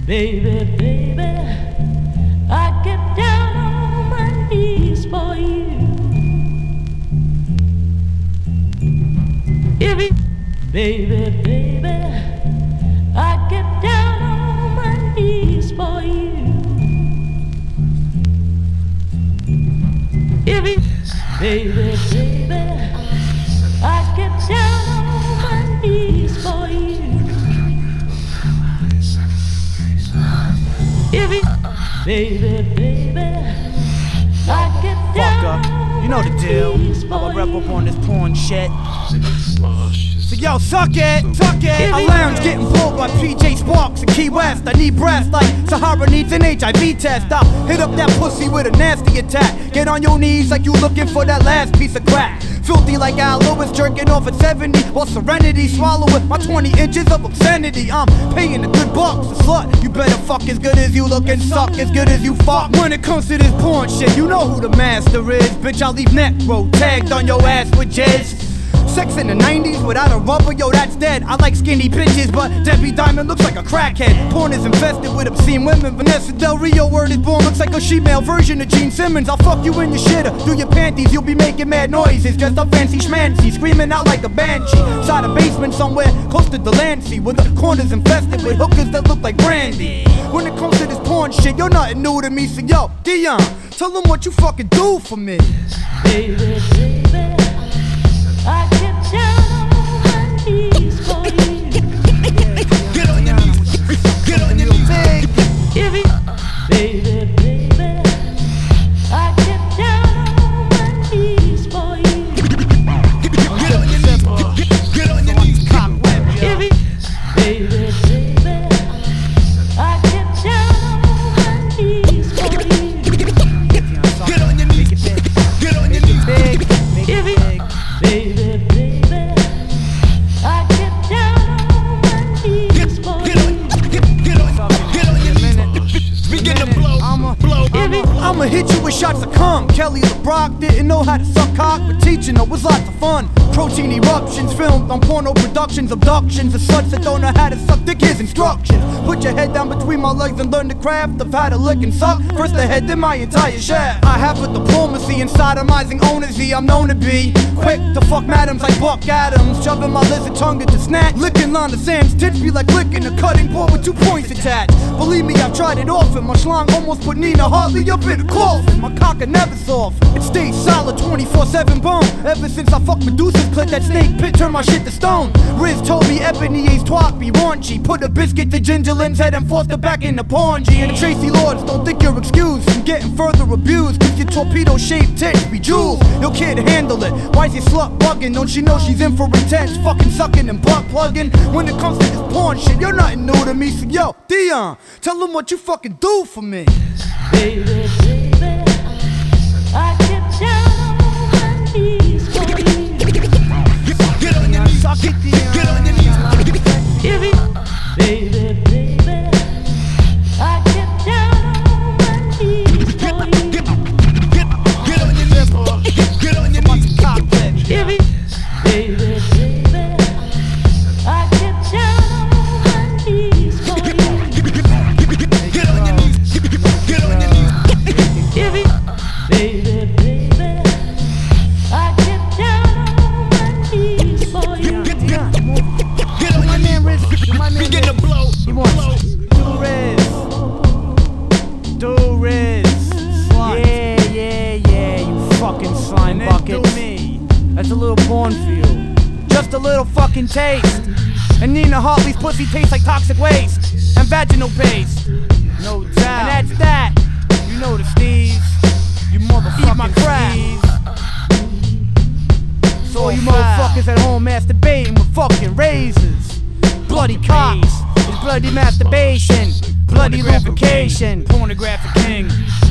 Baby, baby, I get down on my knees for you. Baby, baby, I get down on my knees for you. Baby, baby, I get down on my knees for you. Baby, baby, I get down on my you know the deal. I'ma rep up on this porn shit. So yo, suck it. I lounge getting pulled by PJ Sparks in Key West. I need breath like Sahara needs an HIV test. I'll hit up that pussy with a nasty attack. Get on your knees like you looking for that last piece of crack. Filthy like Al Lewis jerking off at 70 while Serenity swallowing my 20 inches of obscenity. I'm paying the good bucks, a slut. You better fuck as good as you look and suck as good as you fuck. When it comes to this porn shit, you know who the master is. Bitch, I'll leave necro tagged on your ass with jizz. Sex in the 90s without a rubber, yo, that's dead. I like skinny bitches, but Debbie Diamond looks like a crackhead. Porn is infested with obscene women. Vanessa Del Rio word is born, looks like a she-male version of Gene Simmons. I'll fuck you in your shitter, through your panties, you'll be making mad noises. Just a fancy schmancy, screaming out like a banshee. Inside a basement somewhere close to Delancey, where the corners infested with hookers that look like brandy. When it comes to this porn shit, you're nothing new to me, so yo, Dion, tell them what you fucking do for me. Baby, baby, I get down on my knees for you. Get on your knees, get on your knees. Baby, baby, I get down on my knees for you. Get on your knees, get on your knees. Baby, baby, I get down on my knees for you. Get on your knees, get on your knees. Baby, baby, I get down on my knees for you. Get on your knees. Begin to blow. I'ma hit you with shots of cum. Kelly LeBrock didn't know how to suck cock, but teaching her was lots of fun. Protein eruptions filmed on porno productions, abductions of sluts that don't know how to suck dick. His instructions: put your head down between my legs and learn the craft of how to lick and suck. First the head, then my entire shaft. I have a diplomacy and sodomizing ownersy. I'm known to be quick to fuck madams like Buck Adams, shoving my lizard tongue into snatch. Licking Lana Sam's tits be like licking a cutting board with 2 points attached. Believe me, I've tried it often. My schlong almost put Nina Hartley up in a coffin. My cock never soft, it stays solid 24/7 bone. Ever since I fucked Medusa's clit, that snake pit turned my shit to stone. Riz told me Ebony A's twat be raunchy. Put a biscuit to Ginger Lynn's head and forced her back in the Pongy. And the Tracy Lords don't think you're excused from getting further abused, cause your torpedo-shaped tits be jewels. Yo kid, handle it. Why's your slut bugging? Don't she know she's in for intense fucking sucking and butt plugging? When it comes to this porn shit, you're nothing new to me, so yo, Dion, tell them what you fucking do for me. Baby, baby, I get down on my knees for you. Get on your knees, Suck it, Dion. get on your knees. Baby, baby, I get down on my knees for you. Get on your knees, get on your knees. Baby, baby, I get down on my knees for you. Get on your knees, get on your knees. Baby, baby, I get down on my knees for you. Get on your knees, begin to blow. He wants do Riz. Yeah, you fucking slime bucket. That's a little porn for you. Just a little fucking taste. And Nina Hartley's pussy tastes like toxic waste and vaginal paste. No doubt. And that's that. You know the steez. You motherfucking my crap. So all you motherfuckers at home masturbating with fucking razors. Bloody cocks. It's bloody masturbation. Bloody lubrication. Pornographic king.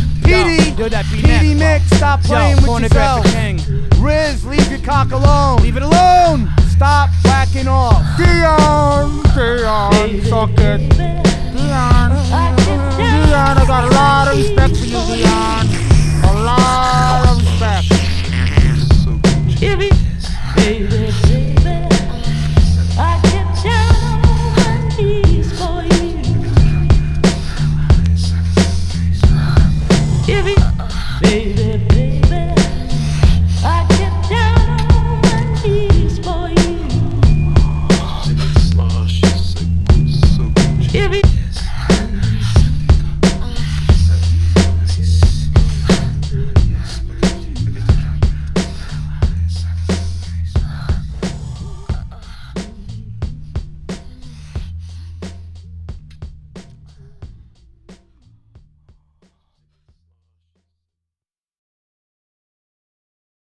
PD Mix, stop playing with yourself. King. Riz, leave your cock alone. Leave it alone. Stop whacking off. Dion, suck it. Dion, I got a lot of respect for you, Dion. A lot of respect. Baby,